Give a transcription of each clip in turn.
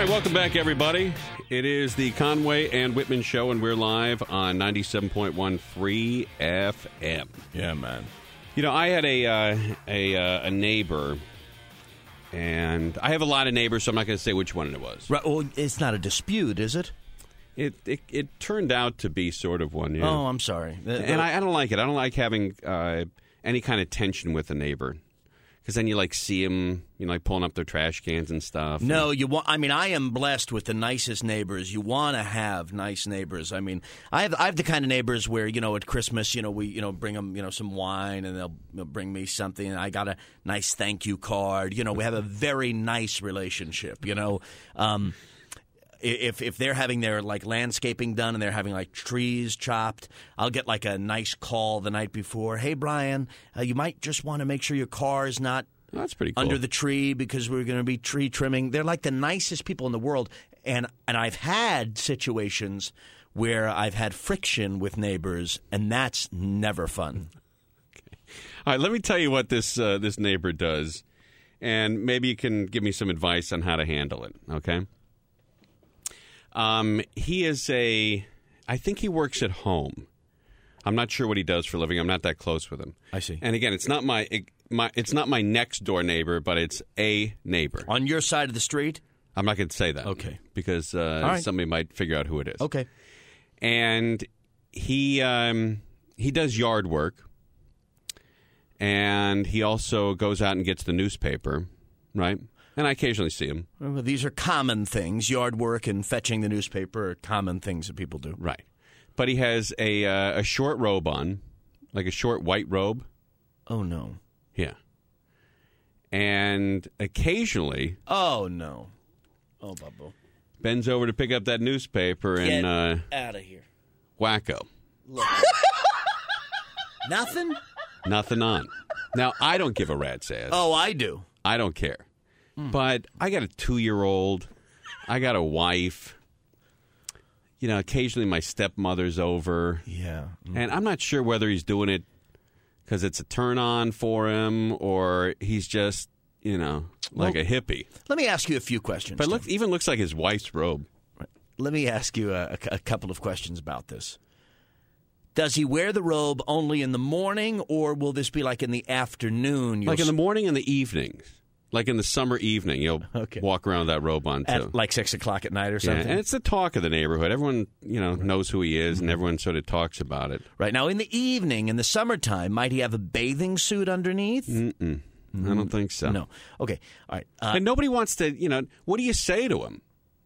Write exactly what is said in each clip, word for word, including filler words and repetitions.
right, welcome back, everybody. It is the Conway and Whitman Show, and we're live on ninety-seven point one Free F M. Yeah, man. You know, I had a uh, a, uh, a neighbor, and I have a lot of neighbors, so I'm not going to say which one it was. Right, well, it's not a dispute, is it? It it, it turned out to be sort of one, yeah. Oh, I'm sorry. And I, I don't like it. I don't like having uh, any kind of tension with a neighbor. Because then you, like, see them, you know, like, pulling up their trash cans and stuff. No, and, you want. I mean, I am blessed with the nicest neighbors. You want to have nice neighbors. I mean, I have I have the kind of neighbors where, you know, at Christmas, you know, we, you know, bring them, you know, some wine, and they'll, they'll bring me something, and I got a nice thank you card. You know, we have a very nice relationship, you know. Um If if they're having their, like, landscaping done and they're having, like, trees chopped, I'll get, like, a nice call the night before. Hey, Brian, uh, you might just want to make sure your car is not oh, that's pretty cool. under the tree because we're going to be tree trimming. They're, like, the nicest people in the world. And and I've had situations where I've had friction with neighbors, and that's never fun. Okay. All right, let me tell you what this uh, this neighbor does, and maybe you can give me some advice on how to handle it, okay? Um, he is a, I think he works at home. I'm not sure what he does for a living. I'm not that close with him. I see. And again, it's not my, my it's not my next door neighbor, but it's a neighbor. On your side of the street? I'm not going to say that. Okay. Because uh, right. somebody might figure out who it is. Okay. And he um, he does yard work. And he also goes out and gets the newspaper, right? And I occasionally see him. Well, these are common things. Yard work and fetching the newspaper are common things that people do. Right. But he has a uh, a short robe on, like a short white robe. Oh, no. Yeah. And occasionally... Oh, no. Oh, Bubba. Bends over to pick up that newspaper and... Get uh, out of here. Wacko. Look. Nothing? Nothing on. Now, I don't give a rat's ass. Oh, I do. I don't care. But I got a two-year-old. I got a wife. You know, occasionally my stepmother's over. Yeah. Mm. And I'm not sure whether he's doing it because it's a turn-on for him or he's just, you know, like well, a hippie. Let me ask you a few questions. But it look, even looks like his wife's robe. Let me ask you a, a couple of questions about this. Does he wear the robe only in the morning, or will this be like in the afternoon? Like in the morning and the evenings. Like in the summer evening, you'll okay. walk around with that robe on, too. At like six o'clock at night or something? Yeah, and it's the talk of the neighborhood. Everyone, you know, knows who he is, and everyone sort of talks about it. Right. Now, in the evening, in the summertime, might he have a bathing suit underneath? Mm-mm. Mm. I don't think so. No. Okay. All right. Uh, and nobody wants to, you know, what do you say to him?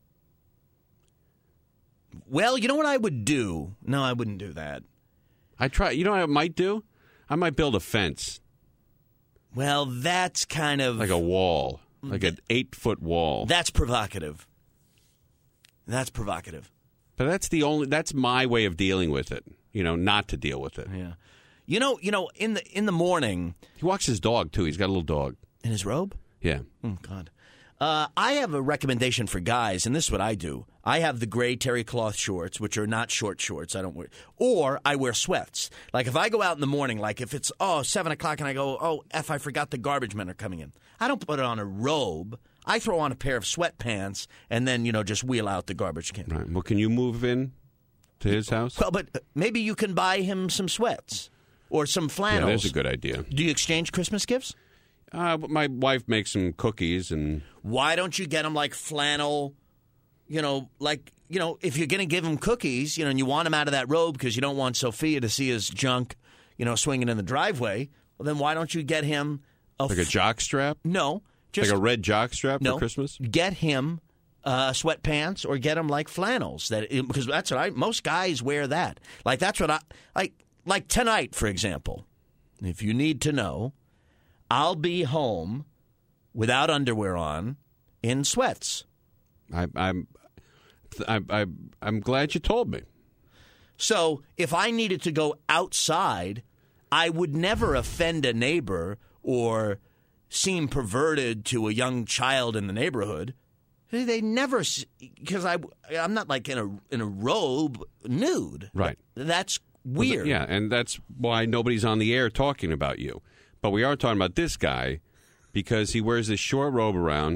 Well, you know what I would do? No, I wouldn't do that. I try. You know what I might do? I might build a fence. Well, that's kind of... Like a wall. Like an eight-foot wall. That's provocative. That's provocative. But that's the only... That's my way of dealing with it. You know, not to deal with it. Yeah. You know, you know, in the in the morning... He walks his dog, too. He's got a little dog. In his robe? Yeah. Oh, God. Uh, I have a recommendation for guys, and this is what I do. I have the gray terry cloth shorts, which are not short shorts. I don't wear, or I wear sweats. Like if I go out in the morning, like if it's oh seven o'clock, and I go, oh f, I forgot the garbage men are coming in. I don't put it on a robe. I throw on a pair of sweatpants, and then you know just wheel out the garbage can. Right. Well, can you move in to his house? Well, but maybe you can buy him some sweats or some flannels. Yeah, that's a good idea. Do you exchange Christmas gifts? Uh, my wife makes some cookies, and why don't you get them like flannel? You know, like you know, if you're going to give him cookies, you know, and you want him out of that robe because you don't want Sophia to see his junk, you know, swinging in the driveway. Well, then why don't you get him a like a jock strap? No, just like a red jock strap no, for Christmas. Get him uh, sweatpants or get him like flannels that because that's what I most guys wear that. Like that's what I like. Like tonight, for example, if you need to know. I'll be home without underwear on in sweats. I, I'm, I, I, I'm glad you told me. So if I needed to go outside, I would never offend a neighbor or seem perverted to a young child in the neighborhood. They never, because I, I'm not like in a in a robe nude. Right. That's weird. Well, yeah, and that's why nobody's on the air talking about you. But we are talking about this guy because he wears this short robe around,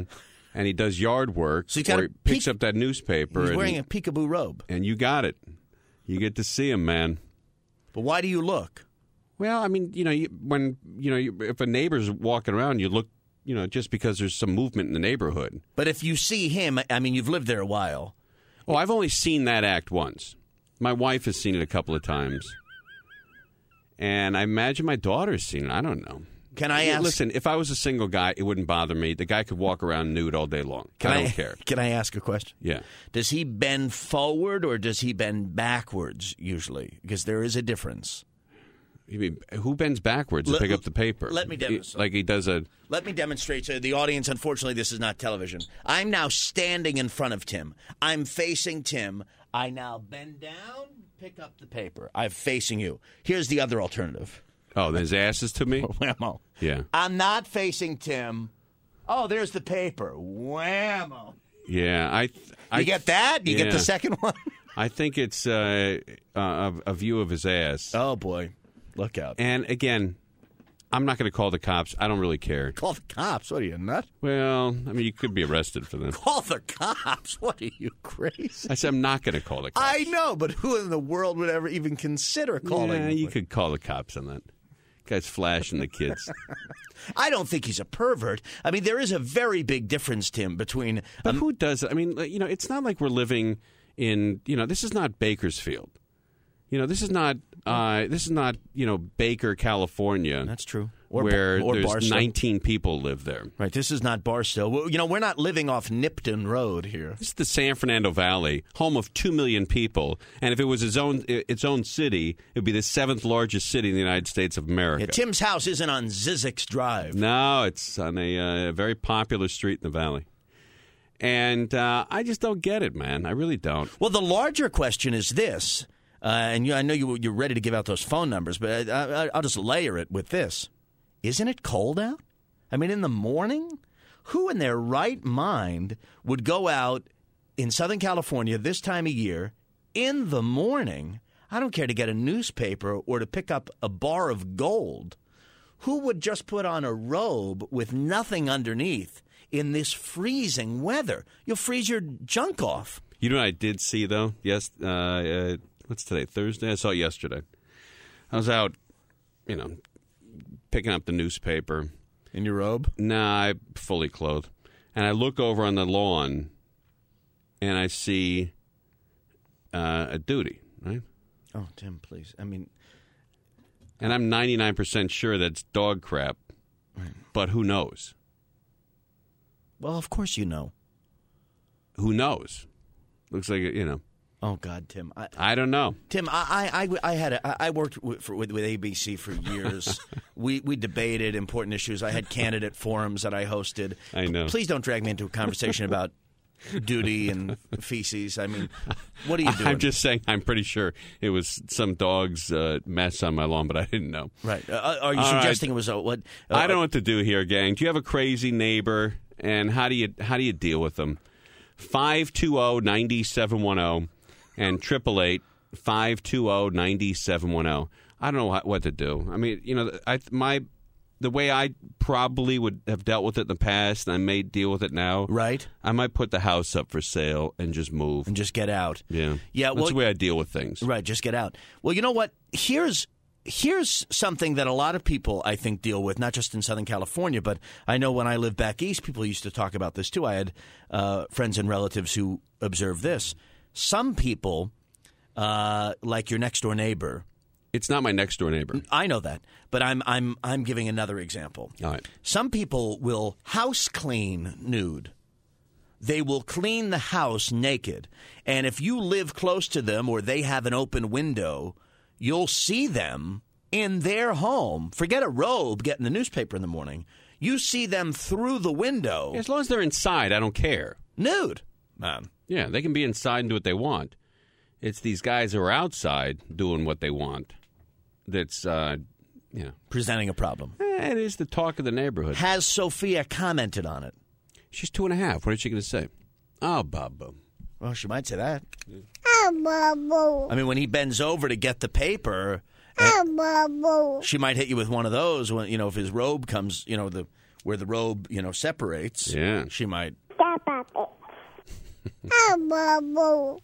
and he does yard work, So he's got or a he picks peek- up that newspaper. He's and, wearing a peekaboo robe. and you got it. You get to see him, man. But why do you look? Well, I mean, you know, you, when you know, you, if a neighbor's walking around, you look, you know, just because there's some movement in the neighborhood. But if you see him, I mean, you've lived there a while. Oh, I've only seen that act once. My wife has seen it a couple of times, and I imagine my daughter's seen it. I don't know. Can I Yeah, ask? Listen, if I was a single guy, it wouldn't bother me. The guy could walk around nude all day long. Can I don't care. Can I ask a question? Yeah. Does he bend forward or does he bend backwards usually? Because there is a difference. You mean, who bends backwards to Let- pick up the paper? let me He- demonstrate. Like he does a. Let me demonstrate to the audience. Unfortunately, this is not television. I'm now standing in front of Tim. I'm facing Tim. I now bend down, pick up the paper. I'm facing you. Here's the other alternative. Oh, his ass is to me. Whammo. Yeah. I'm not facing Tim. Oh, there's the paper. Whammo. Yeah. I. I You get that? You get yeah. the second one? I think it's uh, a, a view of his ass. Oh, boy. Look out. And again, I'm not going to call the cops. I don't really care. Call the cops. What are you, nut? Well, I mean, you could be arrested for this. Call the cops. What are you, crazy? I said I'm not going to call the cops. I know, but who in the world would ever even consider calling? Yeah, the you police? could call the cops on that. Guy's flashing the kids. I don't think he's a pervert. I mean, there is a very big difference, Tim, between. But um, who does it? I mean, you know, it's not like we're living in, you know, this is not Bakersfield. You know, this is not, uh, this is not, you know, Baker, California. That's true. Or, where or there's Barstow. nineteen people live there. Right. This is not Barstow. Well, you know, we're not living off Nipton Road here. This is the San Fernando Valley, home of two million people. And if it was its own its own city, it would be the seventh largest city in the United States of America. Yeah, Tim's house isn't on Zizek's Drive. No, it's on a uh, very popular street in the valley. And uh, I just don't get it, man. I really don't. Well, the larger question is this, uh, and you, I know you, you're ready to give out those phone numbers, but I, I, I'll just layer it with this. Isn't it cold out? I mean, in the morning? Who in their right mind would go out in Southern California this time of year in the morning? I don't care to get a newspaper or to pick up a bar of gold. Who would just put on a robe with nothing underneath in this freezing weather? You'll freeze your junk off. You know what I did see, though? Yes, uh, uh, what's today? Thursday? I saw it yesterday. I was out, you know, picking up the newspaper. In your robe? Nah, I'm fully clothed. And I look over on the lawn, and I see uh, a duty, right? Oh, Tim, please. I mean, And I'm ninety-nine percent sure that's dog crap, but who knows? well, of course you know. Who knows? Looks like, you know, Oh, God, Tim. I, I don't know. Tim, I, I, I, I had a, I worked with, for, with, with A B C for years. we we debated important issues. I had candidate forums that I hosted. I know. Please don't drag me into a conversation about duty and feces. I mean, what are you doing? I'm just saying I'm pretty sure it was some dog's uh, mess on my lawn, but I didn't know. right. Uh, are you All right. suggesting it was a, what? Uh, I don't know what to do here, gang. Do you have a crazy neighbor, and how do you how do you deal with them? five two zero, nine seven one zero and triple eight five two zero, nine seven one zero. I don't know what, what to do. I mean, you know, I my the way I probably would have dealt with it in the past, and I may deal with it now. Right. I might put the house up for sale and just move. And just get out. Yeah. Yeah. That's Well, the way I deal with things. Right, just get out. Well, you know what? Here's here's something that a lot of people, I think, deal with, not just in Southern California, but I know when I lived back east, people used to talk about this too. I had uh, friends and relatives who observed this. Some people, uh, like your next door neighbor, It's not my next door neighbor. I know that, but I'm I'm I'm giving another example. All right. Some people will house clean nude. They will clean the house naked. And if you live close to them or they have an open window, you'll see them in their home. Forget a robe getting the newspaper in the morning. You see them through the window As long as they're inside, I don't care. nude. Man. Yeah, they can be inside and do what they want. It's these guys who are outside doing what they want that's, uh, you know. Presenting a problem. Eh, it is the talk of the neighborhood. Has Sophia commented on it? She's two and a half. What is she going to say? Oh, Bubba. Well, she might say that. Ah, Bubba. I mean, when he bends over to get the paper, Ah, Bubba. she might hit you with one of those when, you know, if his robe comes, you know, the where the robe, you know, separates. Yeah. She might. Da, Papa. Ah, Bubble.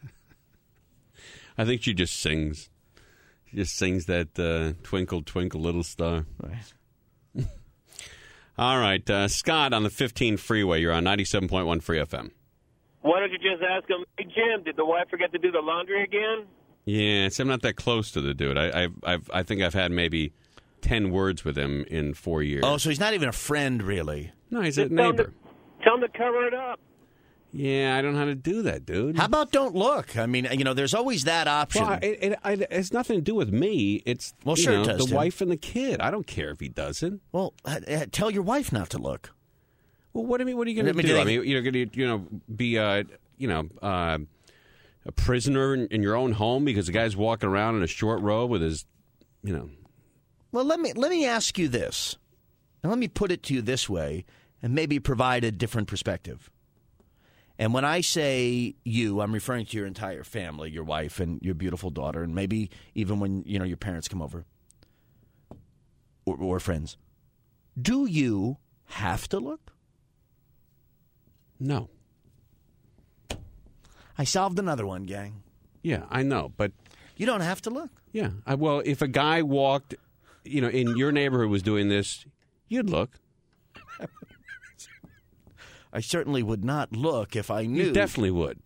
I think she just sings. She just sings that uh, Twinkle, Twinkle, Little Star. Right. All right. Uh, Scott on the fifteen freeway. You're on ninety-seven point one Free F M. Why don't you just ask him, hey, Jim, did the wife forget to do the laundry again? Yeah, see, I'm not that close to the dude. I, I've, I've, I think I've had maybe ten words with him in four years. Oh, so he's not even a friend, really. No, he's Just a tell him, to, neighbor. tell him to cover it up. Yeah, I don't know how to do that, dude. How about don't look? I mean, you know, there's always that option. Well, it, it, it has nothing to do with me. It's Well, you sure it know, does, the Tim. wife and the kid. I don't care if he doesn't. Well, uh, uh, tell your wife not to look. Well, what do you mean? What are you going I to mean, do? do I they- mean, you're going to, you know, be, uh, you know, uh, a prisoner in, in your own home because the guy's walking around in a short robe with his, you know. Well, let me let me ask you this, and let me put it to you this way, and maybe provide a different perspective. And when I say you, I'm referring to your entire family, your wife and your beautiful daughter, and maybe even when you know your parents come over or, or friends. Do you have to look? No. I solved another one, gang. Yeah, I know, but You don't have to look. yeah. I, well, if a guy walked, you know, in your neighborhood was doing this, you'd look. I certainly would not look if I knew. You definitely would.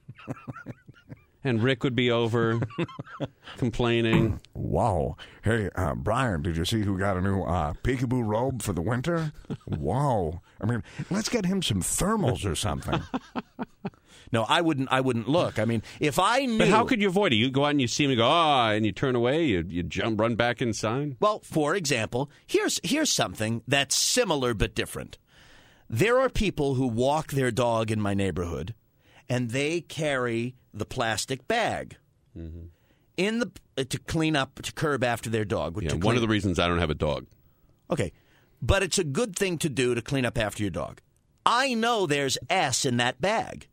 And Rick would be over complaining. Wow. Hey, uh, Brian, did you see who got a new uh, peekaboo robe for the winter? Wow. I mean, let's get him some thermals or something. No, I wouldn't. I wouldn't look. I mean, if I knew. But how could you avoid it? You go out and you see him and go, ah, and you turn away, you, you jump, run back inside. Well, for example, here's here's something that's similar but different. There are people who walk their dog in my neighborhood, and they carry the plastic bag Mm-hmm. in the uh, to clean up to curb after their dog. Yeah, to one clean- of the reasons I don't have a dog. Okay, but it's a good thing to do to clean up after your dog. I know there's S in that bag.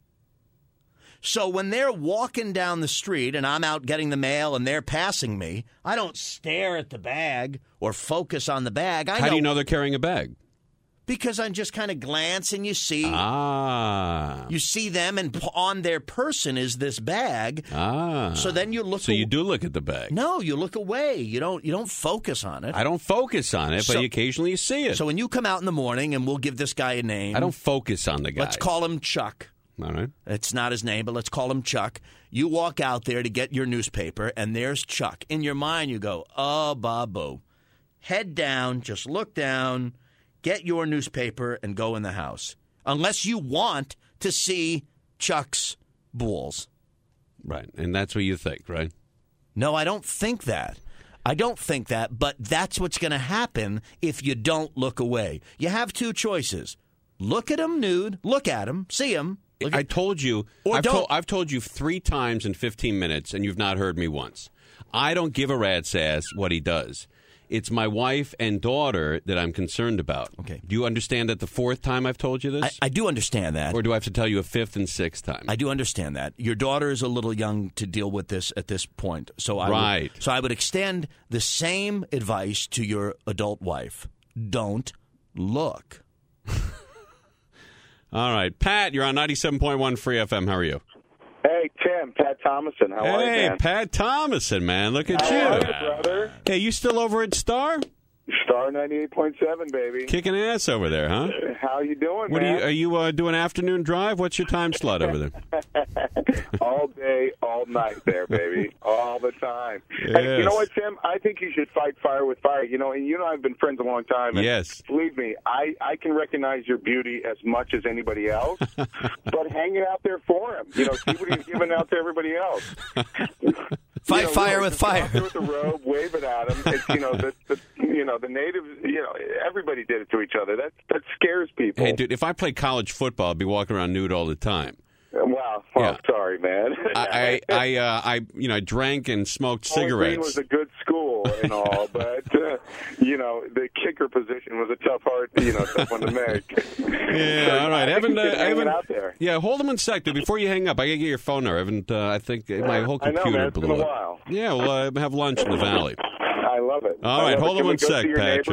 So when they're walking down the street and I'm out getting the mail and they're passing me, I don't stare at the bag or focus on the bag. I How do you know they're carrying a bag? Because I'm just kind of glancing. You see, Ah. you see them, and p- on their person is this bag. Ah. So then you look. So you aw- do look at the bag. No, you look away. You don't. You don't focus on it. I don't focus on it, but So- occasionally you see it. So when you come out in the morning, and we'll give this guy a name. I don't focus on the guy. Let's call him Chuck. All right. It's not his name, but let's call him Chuck. You walk out there to get your newspaper, and there's Chuck. In your mind, you go, oh, Babu. Head down, just look down, get your newspaper, and go in the house. Unless you want to see Chuck's balls. Right. And that's what you think, right? No, I don't think that. I don't think that, but that's what's going to happen if you don't look away. You have two choices. Look at him nude. Look at him. See him. Look I at- told you. Or I've, don't. told, I've told you three times in fifteen minutes, and you've not heard me once. I don't give a rat's ass what he does. It's my wife and daughter that I'm concerned about. Okay. Do you understand that the fourth time I've told you this? I, I do understand that. or do I have to tell you a fifth and sixth time? I do understand that. Your daughter is a little young to deal with this at this point. So I Right. Would, so I would extend the same advice to your adult wife. Don't look. All right. Pat, you're on ninety-seven point one Free F M. How are you? Hey, Tim, Pat Thomason. How are you, Hey, man? Pat Thomason, man. Look at How you. are you, brother? Hey, you still over at Star? Star ninety-eight point seven, baby. Kicking ass over there, huh? How you doing, What are you? man? Are you uh, doing afternoon drive? What's your time slot over there? All day, all night there, baby. All the time. Hey, you know what, Tim? I think you should fight fire with fire. You know, and you and I have been friends a long time. And Yes. believe me, I, I can recognize your beauty as much as anybody else. But hang it out there for him. You know, see what he's giving out to everybody else. Fight You know, fire really, with just go fire. out there with the robe, wave it at him. It's, you know, the, the you know the natives. You know, everybody did it to each other. That that scares people. Hey, dude, if I played college football, I'd be walking around nude all the time. Wow. Well, Yeah. sorry, man. I, I, I, uh, I, you know, I drank and smoked Bowling Green cigarettes. was a good school and all, but uh, you know the kicker position was a tough hard, you know, tough one to make. Yeah, So, all right. I Evan, think you uh, should hang it Evan, out there. yeah, hold him one sec, dude. Before you hang up, I gotta get your phone number. Evan, uh, I think my whole I know, computer man. It's blew been a up. while. Yeah, we'll uh, have lunch in the valley. I love it. All I right, love hold it. on Can one we go sec, see your Patrick. neighbors, too?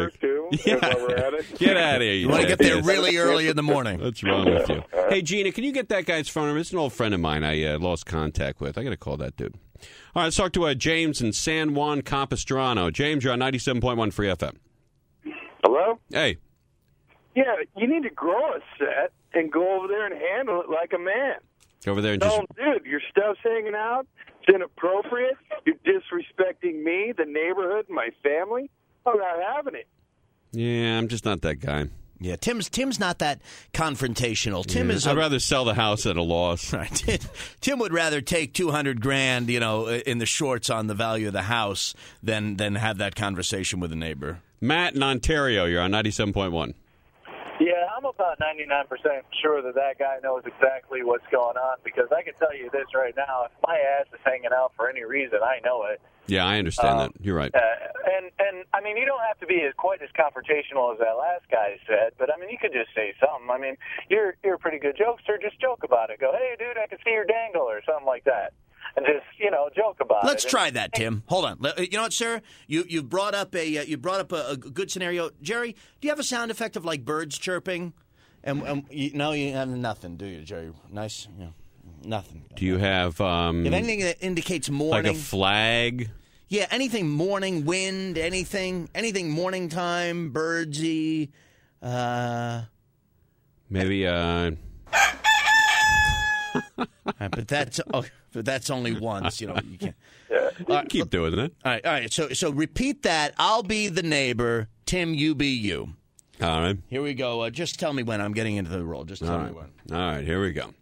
Yeah. While we're at it. Get out of here. You want to get there really early in the morning. What's wrong with you? Hey, Gina, can you get that guy's phone number? It's an old friend of mine I uh, lost contact with. I got to call that dude. All right, let's talk to uh, James in San Juan Capistrano. James, you're on ninety-seven point one Free F M. Hello? Hey. Yeah, you need to grow a set and go over there and handle it like a man. Go over there and Tell just... them, dude, your stuff's hanging out. It's inappropriate. You're disrespecting me, the neighborhood, my family. I'm not having it. Yeah, I'm just not that guy. Yeah, Tim's Tim's not that confrontational. Tim Yeah. is. I'd a, rather sell the house at a loss. Right. Tim would rather take two hundred grand, you know, in the shorts on the value of the house than than have that conversation with a neighbor. Matt in Ontario, you're on ninety-seven point one. Yeah, I'm about ninety-nine percent sure that that guy knows exactly what's going on, because I can tell you this right now. If my ass is hanging out for any reason, I know it. Yeah, I understand Um, that. You're right. Uh, and, and I mean, you don't have to be as quite as confrontational as that last guy said, but, I mean, you could just say something. I mean, you're, you're a pretty good jokester. Just joke about it. Go, hey, dude, I can see your dangle, or something like that. And just, you know, joke about Let's it. try that, Tim. Hold on. You know what, sir? You you brought up a uh, you brought up a, a good scenario. Jerry, do you have a sound effect of like birds chirping? And, and you, no, you have nothing, do you, Jerry? Nice, you know, nothing. Do you have... Um, If anything that indicates morning, like a flag? yeah, anything morning, wind, anything, anything morning time, birdsy. Uh, Maybe... Uh, but that's oh, but that's only once. You know, you can't. all right, keep doing it. All right, all right. So so repeat that. I'll be the neighbor. Tim, you be you. All right. Here we go. Uh, just tell me when I'm getting into the role. Just tell All me right. when. All right, here we go.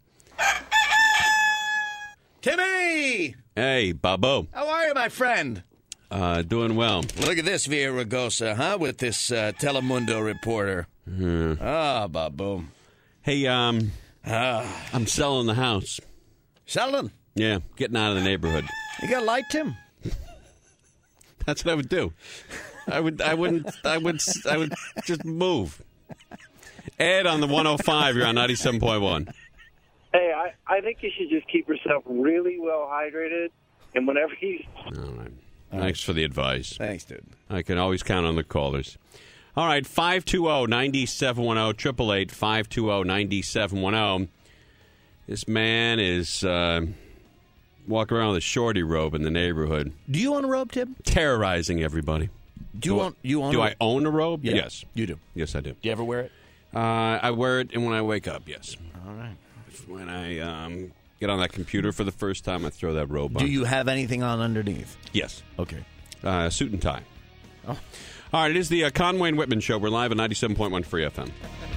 Timmy! Hey, Babo. How are you, my friend? Uh, doing well. Look at this, Via Ragosa, huh? With this uh, Telemundo reporter. Ah, Babu. Hey, um, Ah, I'm selling the house. Sheldon, Yeah, getting out of the neighborhood. you got a light, Tim? That's what I would do. I would, I wouldn't, I would, I would just move. Ed on the one oh five, you're on ninety-seven point one. Hey, I, I think you should just keep yourself really well hydrated, and whenever you... All right. Thanks for the advice. Thanks, dude. I can always count on the callers. All right, five two zero, nine seven one zero, eight eight eight, five two zero, nine seven one zero. This man is uh, walking around with a shorty robe in the neighborhood, Do you own a robe, Tim? terrorizing everybody. Do you Do I- own? You own? Do a, I own a robe? Yeah, Yes. you do. Yes, I do. Do you ever wear it? Uh, I wear it and when I wake up, yes. All right. When I um, get on that computer for the first time, I throw that robe on. Do you have anything on underneath? Yes. Okay. Uh, suit and tie. Oh. All right, it is the uh, Conway and Whitman Show. We're live at ninety-seven point one Free F M.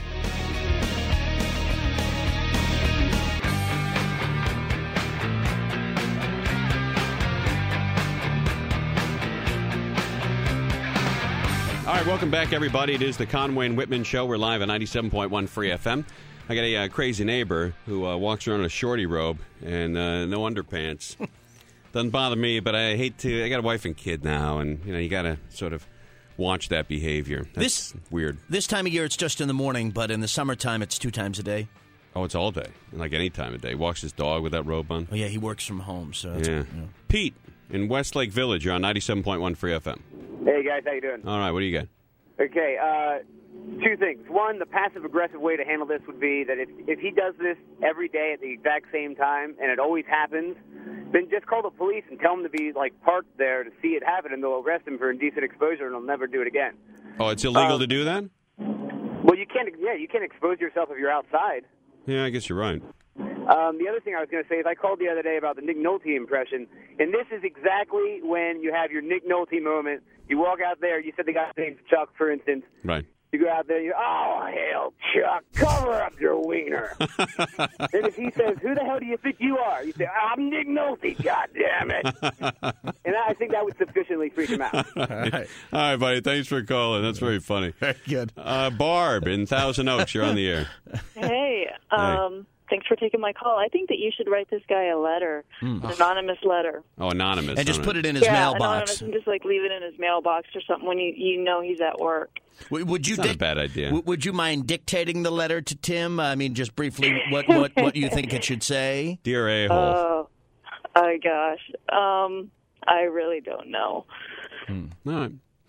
All right, welcome back, everybody. It is the Conway and Whitman Show. We're live at ninety-seven point one Free F M. I got a uh, crazy neighbor who uh, walks around in a shorty robe and uh, no underpants. Doesn't bother me, but I hate to. I got a wife and kid now, and you know you got to sort of watch that behavior. That's This- weird. This time of year, it's just in the morning, but in the summertime, it's two times a day. Oh, it's all day, like any time of day. Walks his dog with that robe on. Oh yeah, he works from home, so that's, Yeah. Pete in Westlake Village. You're on ninety-seven point one Free F M. Hey guys, how you doing? All right, what do you got? Okay, uh, two things. One, the passive-aggressive way to handle this would be that if if he does this every day at the exact same time, and it always happens, then just call the police and tell him to be like parked there to see it happen, and they'll arrest him for indecent exposure, and he'll never do it again. Oh, it's illegal Um, to do that? Well, you can't. Yeah, you can't expose yourself if you're outside. Yeah, I guess you're right. Um, the other thing I was going to say is I called the other day about the Nick Nolte impression, and this is exactly when you have your Nick Nolte moment. You walk out there, you said the guy's name's Chuck, for instance. Right. You go out there, you oh, hell, Chuck, cover up your wiener. And if he says, who the hell do you think you are? You say, I'm Nick Nolte, goddammit. And I think that would sufficiently freak him out. All right. All right, buddy. Thanks for calling. That's very funny. Very good. Uh, Barb in Thousand Oaks, you're on the air. Hey, um, thanks for taking my call. I think that you should write this guy a letter, an anonymous letter. Oh, anonymous. And just huh? put it in his yeah, mailbox. anonymous, and just like leave it in his mailbox or something when you you know he's at work. W- Would you It's not a dic- bad idea. w- Would you mind dictating the letter to Tim? I mean, just briefly, what what what you think it should say? Dear a-hole. Oh, oh gosh, um, I really don't know. All right.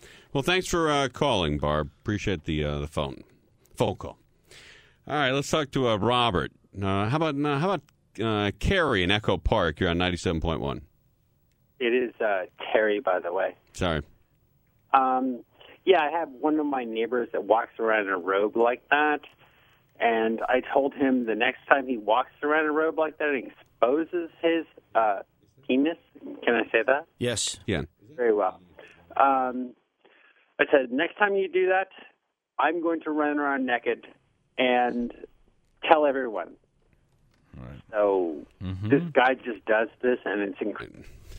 Well, thanks for uh, calling, Barb. Appreciate the uh, the phone phone call. All right, let's talk to uh, Robert. Uh, how about uh, how about uh, Carrie in Echo Park? You're on ninety-seven point one. It is uh, Terry, by the way. Sorry. Um, yeah, I have one of my neighbors that walks around in a robe like that, and I told him the next time he walks around in a robe like that and exposes his uh, penis. Can I say that? Yes. Yeah. Very well. Um, I said, next time you do that, I'm going to run around naked and tell everyone. Right. So Mm-hmm. this guy just does this, and it's incredible.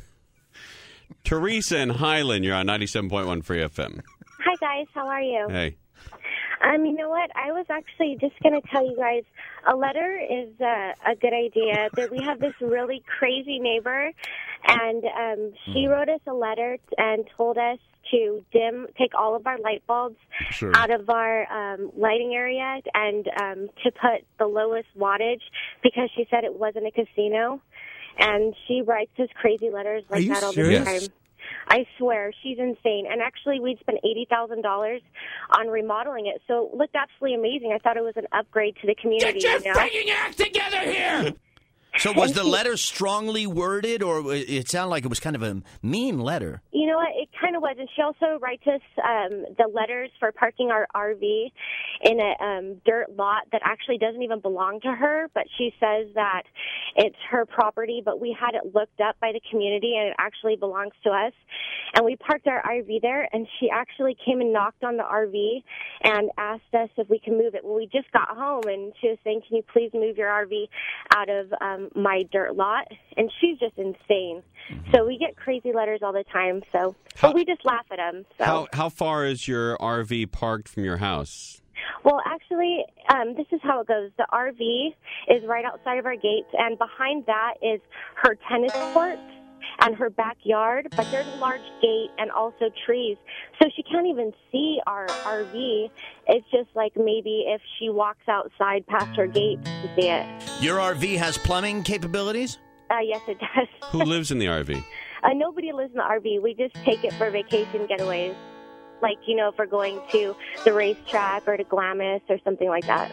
Teresa in Highland, you're on ninety-seven point one Free F M. Hi, guys. How are you? Hey. Um, you know what? I was actually just going to tell you guys, a letter is uh, a good idea. That we have this really crazy neighbor, and um, she wrote us a letter and told us to dim, take all of our light bulbs Sure. out of our um, lighting area and um, to put the lowest wattage because she said it wasn't a casino. And she writes us crazy letters like Are you that all serious? the time. I swear, she's insane. And actually, we'd spent eighty thousand dollars on remodeling it, so it looked absolutely amazing. I thought it was an upgrade to the community. Get your you know? freaking act together here! So was the letter strongly worded, or it sounded like it was kind of a mean letter? You know what? It kind of was. And she also writes us um, the letters for parking our R V in a um, dirt lot that actually doesn't even belong to her, but she says that it's her property, but we had it looked up by the community, and it actually belongs to us. And we parked our R V there, and she actually came and knocked on the R V and asked us if we can move it. Well, we just got home, and she was saying, can you please move your R V out of um, my dirt lot? And she's just insane. Mm-hmm. So we get crazy letters all the time, so How- but we just laugh at them. So. How how far is your R V parked from your house? Well, actually, um, this is how it goes. The R V is right outside of our gates, and behind that is her tennis court and her backyard, but there's a large gate and also trees. So she can't even see our R V. It's just like maybe if she walks outside past her gate to see it. Your R V has plumbing capabilities? Uh, yes, it does. Who lives in the R V? Uh, nobody lives in the R V. We just take it for vacation getaways. Like, you know, if we're going to the racetrack or to Glamis or something like that.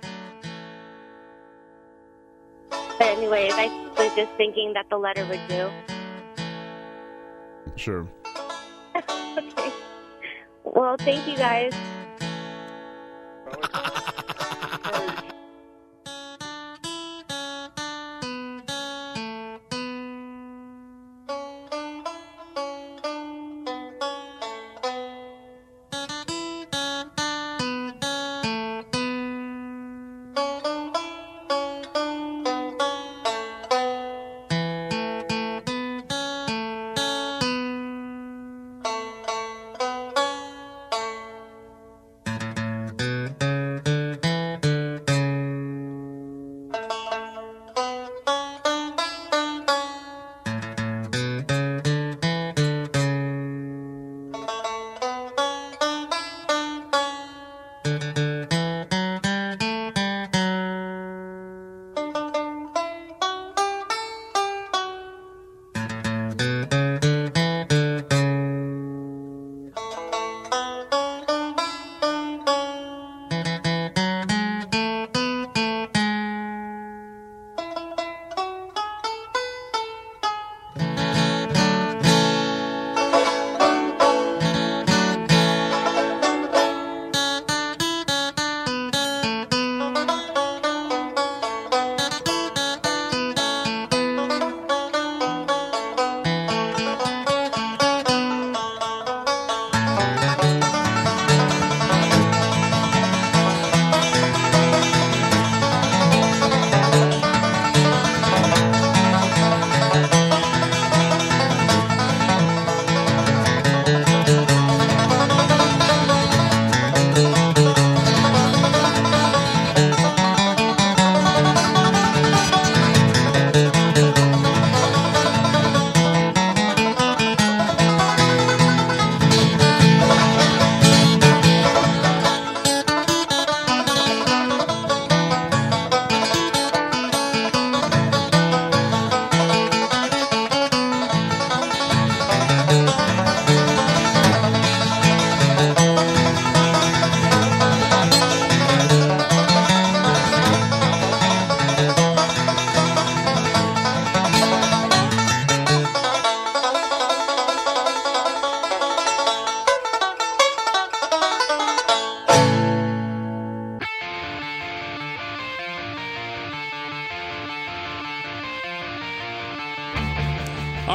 But anyways, I was just thinking that the letter would do. Sure. Okay. Well, thank you guys.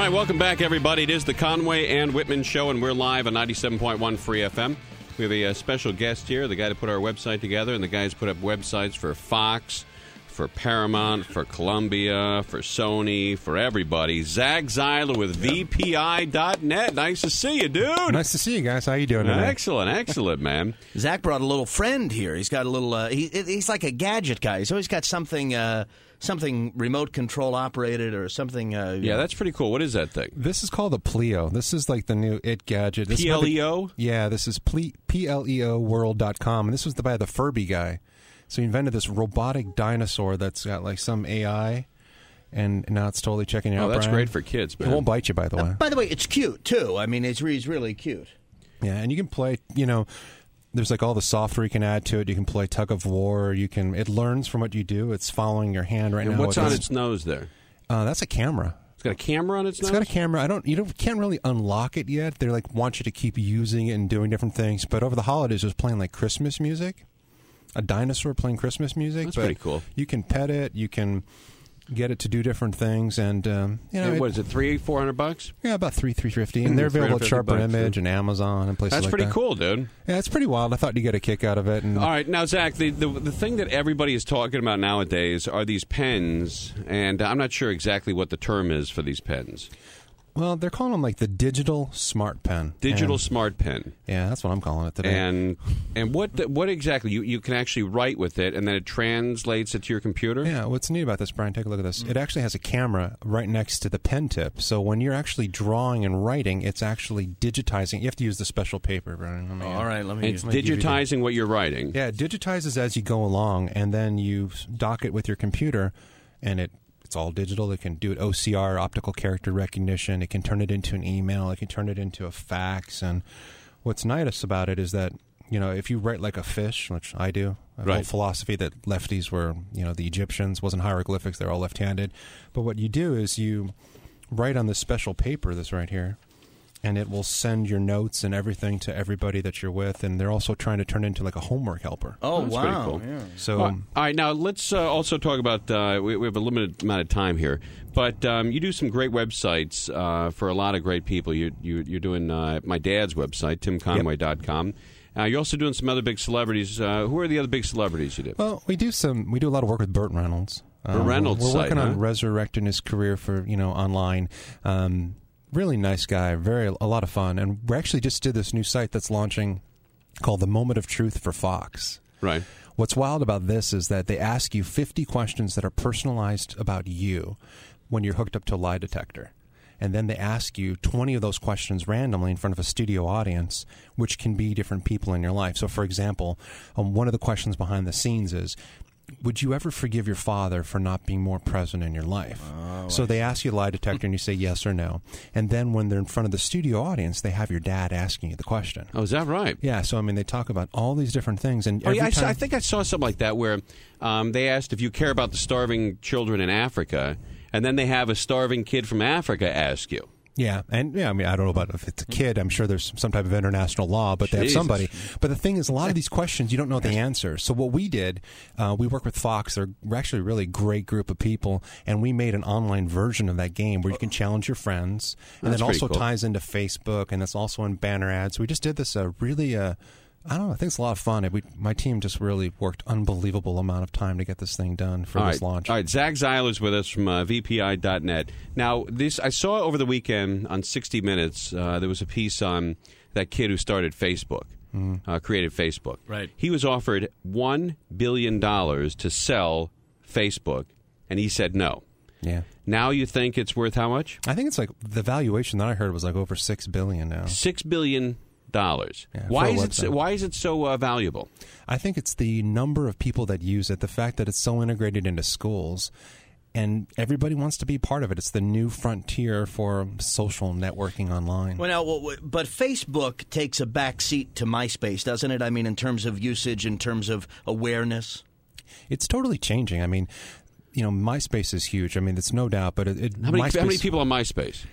right, welcome back, everybody. It is the Conway and Whitman Show, and we're live on ninety-seven point one Free F M. We have a, a special guest here, the guy that put our website together, and the guys put up websites for Fox, for Paramount, for Columbia, for Sony, for everybody. Zach Zeiler with V P I dot net. Nice to see you, dude. Nice to see you guys. How you doing today? Excellent, excellent, man. Zach brought a little friend here. He's got a little. Uh, he, he's like a gadget guy. He's always got something, uh, something remote control operated or something. Uh, Yeah, that's pretty cool. What is that thing? This is called a Pleo. This is like the new It gadget. This is P L E O? by the- Yeah, this is P L E O world dot com, and this was the, by the Furby guy. So he invented this robotic dinosaur that's got like some A I, and now it's totally checking you Oh, out. that's Brian. great for kids, man. It won't bite you, by the way. Uh, by the way, it's cute too. I mean, it's he's really cute. Yeah, and you can play, you know, there's like all the software you can add to it. You can play tug of war. You can. It learns from what you do. It's following your hand right and now. what's It on does- its nose there? Uh, that's a camera. It's got a camera on its It's nose? got a camera. I don't. You don't can't really unlock it yet. They like want you to keep using it and doing different things. But over the holidays, it was playing like Christmas music. A dinosaur playing Christmas music. That's but pretty cool. You can pet it. You can get it to do different things, and um, you know, And it- what is it, three, four hundred bucks? yeah, about three, three fifty, and they're available at three hundred fifty Sharper bucks, Image yeah. and Amazon and places That's like pretty that. cool, dude. Yeah, it's pretty wild. I thought you'd get a kick out of it. And All right, now, Zach, the, the the thing that everybody is talking about nowadays are these pens, and I'm not sure exactly what the term is for these pens. well, they're calling them like the digital smart pen. Digital And- smart pen. Yeah, that's what I'm calling it today. And and what the, what exactly? You, you can actually write with it, and then it translates it to your computer? Yeah, what's neat about this, Brian, take a look at this. It actually has a camera right next to the pen tip. So when you're actually drawing and writing, it's actually digitizing. You have to use the special paper, Brian. Let me, All right, let me. It's Let me give you the- digitizing what you're writing. Yeah, it digitizes as you go along, and then you dock it with your computer, and it it's all digital. It can do it O C R, optical character recognition. It can turn it into an email. It can turn it into a fax. And what's nice about it is that, you know, if you write like a fish, which I do, a whole Right. philosophy that lefties were, you know, the Egyptians, wasn't hieroglyphics, they're all left-handed. But what you do is you write on this special paper, this right here, and it will send your notes and everything to everybody that you're with. And they're also trying to turn it into like a homework helper. Oh, That's wow! pretty cool. Yeah. So, All right, all right, now let's uh, also talk about. Uh, we, we have a limited amount of time here, but um, you do some great websites uh, for a lot of great people. You, you, you're doing uh, my dad's website, tim conway dot com. Uh, you're also doing some other big celebrities. Uh, who are the other big celebrities you did? well, we do some. We do a lot of work with Burt Reynolds. Burt Reynolds We're, we're working site, on huh? resurrecting his career for you know online. Um, really nice guy, very a lot of fun, and we actually just did this new site that's launching called The Moment of Truth for Fox. Right. What's wild about this is that they ask you fifty questions that are personalized about you when you're hooked up to a lie detector. And then they ask you twenty of those questions randomly in front of a studio audience, which can be different people in your life. So, for example, um, one of the questions behind the scenes is, would you ever forgive your father for not being more present in your life? Oh, so they ask you a lie detector and you say yes or no. And then when they're in front of the studio audience, they have your dad asking you the question. Oh, is that right? Yeah, so I mean, they talk about all these different things. And Oh, every yeah, I, saw- time- I think I saw something like that where um, they asked if you care about the starving children in Africa, and then they have a starving kid from Africa ask you. Yeah, and yeah, I mean, I don't know about if it's a kid. I'm sure there's some type of international law, but they have Jesus. somebody. But the thing is, a lot of these questions you don't know the answer. So what we did, uh, we work with Fox. They're actually a really great group of people, and we made an online version of that game where you can challenge your friends, and That's then pretty also cool. ties into Facebook, and it's also in banner ads. We just did this uh, really. Uh, I don't know. I think it's a lot of fun. We, my team just really worked unbelievable amount of time to get this thing done for All this right. launch. All right, Zach Zeiler's with us from uh, V P I dot net. Now, this I saw over the weekend on sixty minutes. Uh, there was a piece on that kid who started Facebook, Mm-hmm. uh, created Facebook. Right. He was offered one billion dollars to sell Facebook, and he said no. Yeah. Now you think it's worth how much? I think it's like the valuation that I heard was like over six billion now. Six billion dollars. Yeah, why for a is it? So, website. why is it so uh, valuable? I think it's the number of people that use it, the fact that it's so integrated into schools, and everybody wants to be part of it. It's the new frontier for social networking online. Well, now, well, well, but Facebook takes a back seat to MySpace, doesn't it? I mean, in terms of usage, in terms of awareness. It's totally changing. I mean, you know, MySpace is huge. I mean, it's no doubt, but it, it How many, MySpace, how many people on MySpace?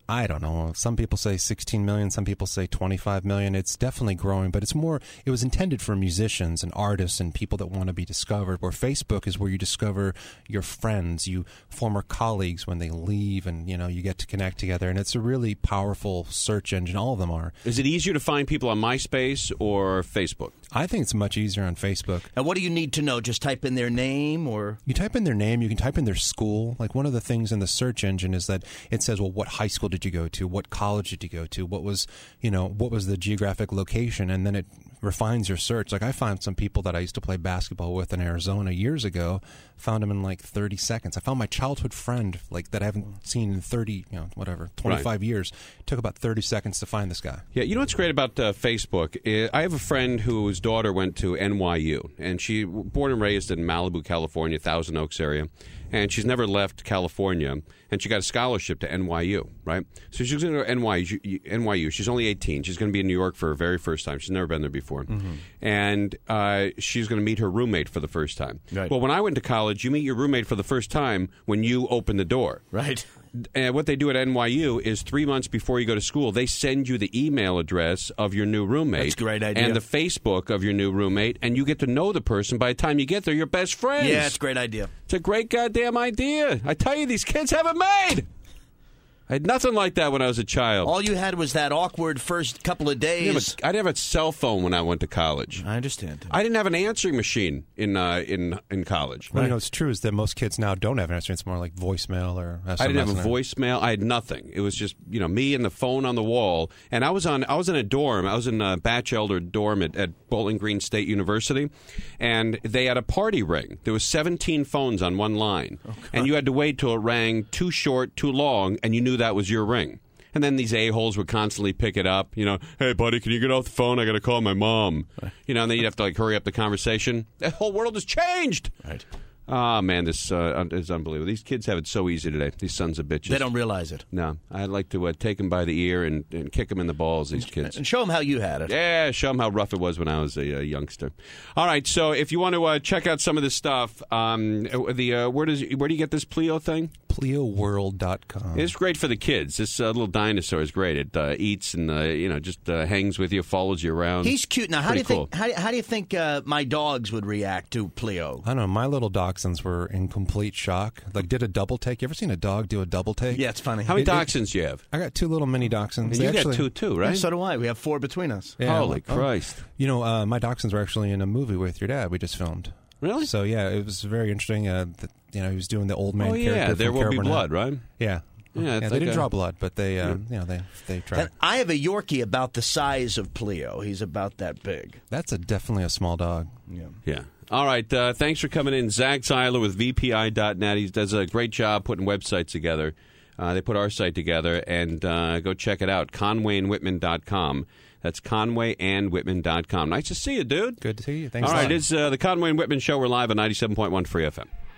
I don't know. Some people say sixteen million, some people say twenty-five million. It's definitely growing, but it's more, it was intended for musicians and artists and people that want to be discovered, where Facebook is where you discover your friends, you former colleagues when they leave, and, you know, you get to connect together. And it's a really powerful search engine. All of them are. Is it easier to find people on MySpace or Facebook? I think it's much easier on Facebook. And what do you need to know? Just type in their name, or you type in their name, you can type in their school. Like, one of the things in the search engine is that it says, well, what high school did you go to? What college did you go to? What was, you know, what was the geographic location? And then it refines your search. Like, I found some people that I used to play basketball with in Arizona years ago, found them in like thirty seconds. I found my childhood friend, like, that I haven't seen in thirty, you know, whatever, twenty-five right. years. It took about thirty seconds to find this guy. Yeah, you know what's great about uh, Facebook? I have a friend whose daughter went to N Y U, and she born and raised in Malibu, California, Thousand Oaks area. And she's never left California, and she got a scholarship to N Y U, right? So she's going to go to N Y U, N Y U. She's only eighteen. She's going to be in New York for her very first time. She's never been there before. Mm-hmm. And uh, she's going to meet her roommate for the first time. Right. Well, when I went to college, you meet your roommate for the first time when you open the door. Right. And what they do at N Y U is three months before you go to school, they send you the email address of your new roommate. That's a great idea. And the Facebook of your new roommate, and you get to know the person. By the time you get there, you're best friends. Yeah, it's a great idea. It's a great goddamn idea. I tell you, these kids have it made. I had nothing like that when I was a child. All you had was that awkward first couple of days. I didn't have a, I didn't have a cell phone when I went to college. I understand. I didn't have an answering machine in uh, in in college. Well, you know, it's true is that most kids now don't have an answering. It's more like voicemail or S M S. I didn't have a voicemail. I had nothing. It was just, you know, me and the phone on the wall. And I was on. I was in a dorm. I was in a Batchelder dorm at, at Bowling Green State University, and they had a party ring. There was seventeen phones on one line, oh, and you had to wait till it rang too short, too long, and you knew that was your ring. And then these a-holes would constantly pick it up. You know, hey, buddy, can you get off the phone? I got to call my mom. You know, and then you'd have to, like, hurry up the conversation. The whole world has changed. Right. Oh, man, this uh, is unbelievable. These kids have it so easy today, these sons of bitches. They don't realize it. No. I'd like to uh, take them by the ear and, and kick them in the balls, these kids. And show them how you had it. Yeah, show them how rough it was when I was a, a youngster. All right, so if you want to uh, check out some of this stuff, um, the uh, where does where do you get this Pleo thing? Pleo World dot com. It's great for the kids. This uh, little dinosaur is great. It uh, eats and uh, you know just uh, hangs with you, follows you around. He's cute. Now, how Pretty do you cool. think? How, do- how do you think uh, my dogs would react to Pleo? I don't know. My little dachshunds were in complete shock. Like, did a double take. You ever seen a dog do a double take? Yeah, it's funny. How many It- it- dachshunds do you have? I got two little mini dachshunds. And They you actually- got two too, right? Yeah, so do I. We have four between us. Yeah, Holy oh, Christ! You know, uh, my dachshunds were actually in a movie with your dad. We just filmed. Really? So yeah, it was very interesting. Uh, that, you know, he was doing the old man Oh character. yeah, from there will Carol be Burnett. blood, right? Yeah. Yeah, Yeah, it's they like didn't a- draw blood, but they, uh, Yeah. you know, they they tried. And I have a Yorkie about the size of Pleo. He's about that big. That's a definitely a small dog. Yeah. Yeah. All right. Uh, thanks for coming in. Zach Zeiler with V P I dot net. He does a great job putting websites together. Uh, they put our site together, and uh, go check it out. Conway and Whitman dot com. That's Conway and Whitman dot com. Nice to see you, dude. Good to see you. Thanks All a right. lot. It's uh, the Conway and Whitman Show. We're live on ninety-seven point one Free F M.